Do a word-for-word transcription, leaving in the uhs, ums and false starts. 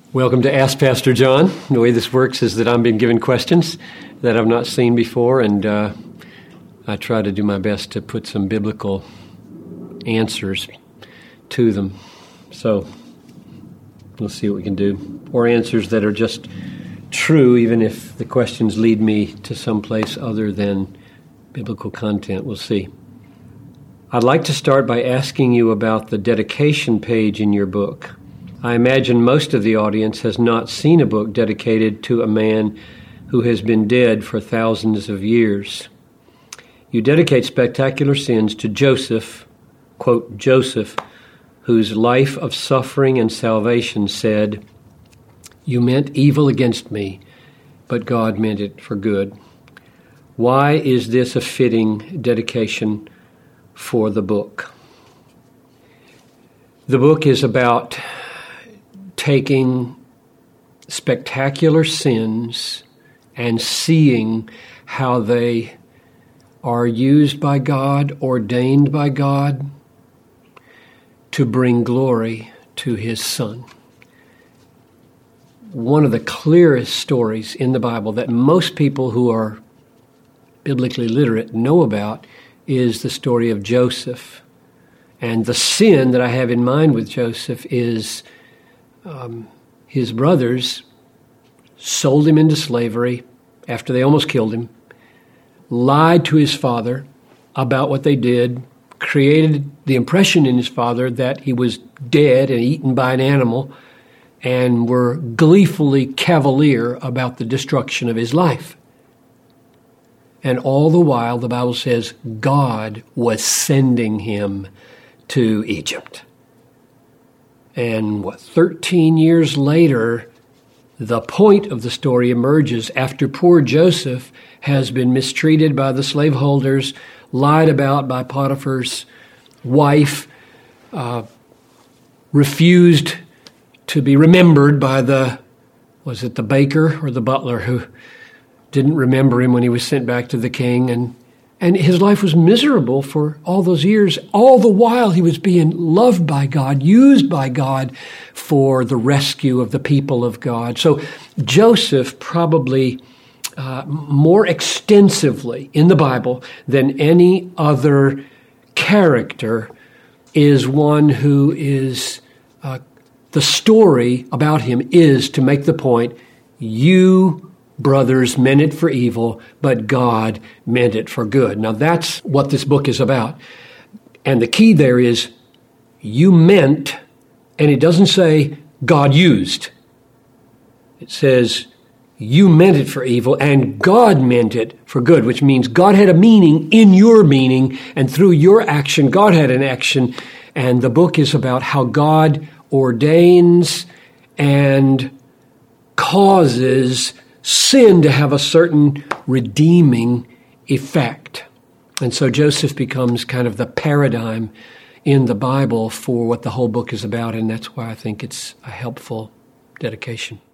Welcome to Ask Pastor John. The way this works is that I'm being given questions that I've not seen before, and uh, I try to do my best to put some biblical answers to them. So we'll see what we can do. Or answers that are just true, even if the questions lead me to someplace other than biblical content. We'll see. I'd like to start by asking you about the dedication page in your book. I imagine most of the audience has not seen a book dedicated to a man who has been dead for thousands of years. You dedicate Spectacular Sins to Joseph, quote, Joseph, whose life of suffering and salvation said, "You meant evil against me, but God meant it for good." Why is this a fitting dedication for the book? The book is about taking spectacular sins and seeing how they are used by God, ordained by God, to bring glory to His Son. One of the clearest stories in the Bible that most people who are biblically literate know about is the story of Joseph. And the sin that I have in mind with Joseph is Um, his brothers sold him into slavery after they almost killed him, lied to his father about what they did, created the impression in his father that he was dead and eaten by an animal, and were gleefully cavalier about the destruction of his life. And all the while, the Bible says, God was sending him to Egypt. And what, thirteen years later, the point of the story emerges after poor Joseph has been mistreated by the slaveholders, lied about by Potiphar's wife, uh, refused to be remembered by the, was it the baker or the butler who didn't remember him when he was sent back to the king, and And his life was miserable for all those years. All the while he was being loved by God, used by God for the rescue of the people of God. So Joseph probably uh, more extensively in the Bible than any other character is one who is, uh, the story about him is to make the point, you brothers meant it for evil, but God meant it for good. Now that's what this book is about. And the key there is you meant, and it doesn't say God used. It says you meant it for evil and God meant it for good, which means God had a meaning in your meaning, and through your action, God had an action. And the book is about how God ordains and causes sin to have a certain redeeming effect. And so Joseph becomes kind of the paradigm in the Bible for what the whole book is about, and that's why I think it's a helpful dedication.